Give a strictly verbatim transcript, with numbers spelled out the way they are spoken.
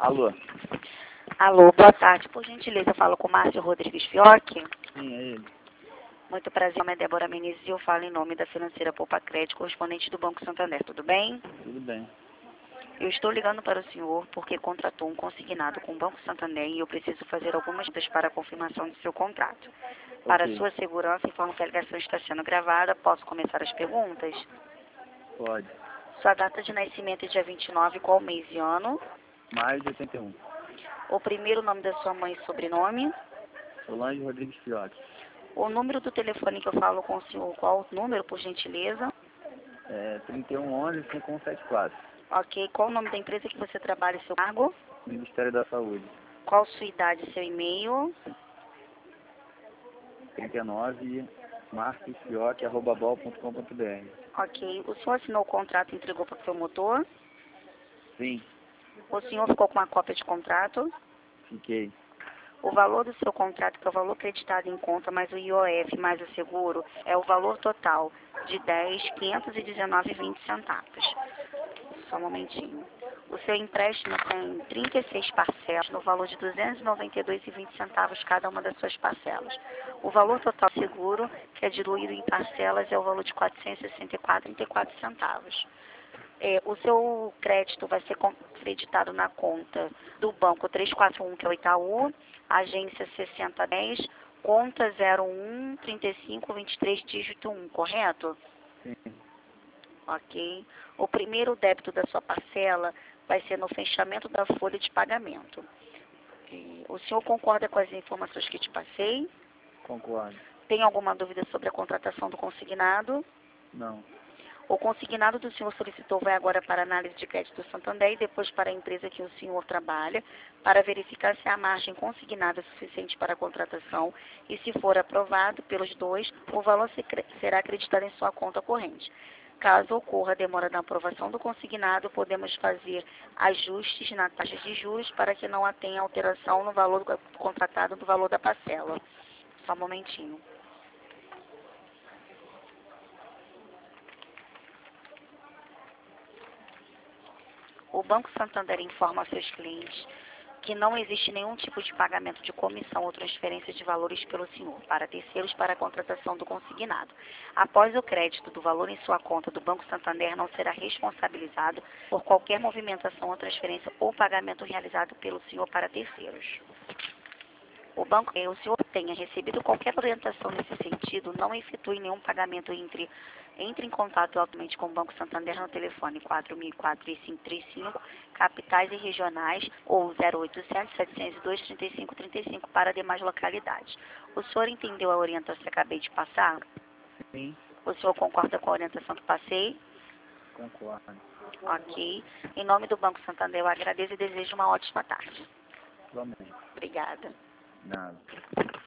Alô? Alô, boa tarde. Por gentileza, eu falo com o Márcio Rodrigues Fiocchi. Sim, é ele. Muito prazer, meu nome é Débora Menezes e eu falo em nome da financeira Poupa Crédito, correspondente do Banco Santander. Tudo bem? Tudo bem. Eu estou ligando para o senhor porque contratou um consignado com o Banco Santander e eu preciso fazer algumas perguntas para a confirmação do seu contrato. Para Ok. sua segurança, informo que a ligação está sendo gravada. Posso começar as perguntas? Pode. Sua data de nascimento é dia vinte e nove, qual mês e ano? Maio de oitenta e um. O primeiro nome da sua mãe e sobrenome? Solange Rodrigues Fiocchi. O número do telefone que eu falo com o senhor, qual o número, por gentileza? É trinta e um onze, cinquenta e um setenta e quatro. Ok. Qual o nome da empresa que você trabalha e seu cargo? Ministério da Saúde. Qual sua idade e seu e-mail? trinta e nove, marquesfiocchi arroba bol ponto com ponto br. Ok. O senhor assinou o contrato e entregou para o promotor? Sim, O senhor ficou com uma cópia de contrato? fiquei. O valor do seu contrato, que é o valor creditado em conta, mais o I O F, mais o seguro, é o valor total de dez mil quinhentos e dezenove reais e vinte centavos. Só um momentinho. O seu empréstimo tem trinta e seis parcelas, no valor de duzentos e noventa e dois reais e vinte centavos cada uma das suas parcelas. O valor total seguro, que é diluído em parcelas, é o valor de quatrocentos e sessenta e quatro reais e trinta e quatro centavos. É, o seu crédito vai ser con- creditado na conta do banco trezentos e quarenta e um, que é o Itaú, agência sessenta dez, conta zero um, trinta e cinco, vinte e três, dígito um, correto? Sim. Ok. O primeiro débito da sua parcela vai ser no fechamento da folha de pagamento. E o senhor concorda com as informações que te passei? Concordo. Tem alguma dúvida sobre a contratação do consignado? Não. O consignado do senhor solicitou vai agora para a análise de crédito do Santander e depois para a empresa que o senhor trabalha, para verificar se a margem consignada é suficiente para a contratação e, se for aprovado pelos dois, o valor se cre- será acreditado em sua conta corrente. Caso ocorra a demora na aprovação do consignado, podemos fazer ajustes na taxa de juros para que não tenha alteração no valor do contratado do valor da parcela. Só um momentinho. O Banco Santander informa aos seus clientes que não existe nenhum tipo de pagamento de comissão ou transferência de valores pelo senhor para terceiros para a contratação do consignado. Após o crédito do valor em sua conta do Banco Santander, não será responsabilizado por qualquer movimentação ou transferência ou pagamento realizado pelo senhor para terceiros. O banco, eh, o senhor tenha recebido qualquer orientação nesse sentido, não efetue nenhum pagamento entre entre em contato atualmente com o Banco Santander no telefone quatro mil e quatro, três cinco três cinco, capitais e regionais, ou zero oitocentos, setecentos e dois, trinta e cinco trinta e cinco para demais localidades. O senhor entendeu a orientação que acabei de passar? Sim, O senhor concorda com a orientação que passei? concordo. Ok. Em nome do Banco Santander, eu agradeço e desejo uma ótima tarde. Igualmente. Obrigada. Nada.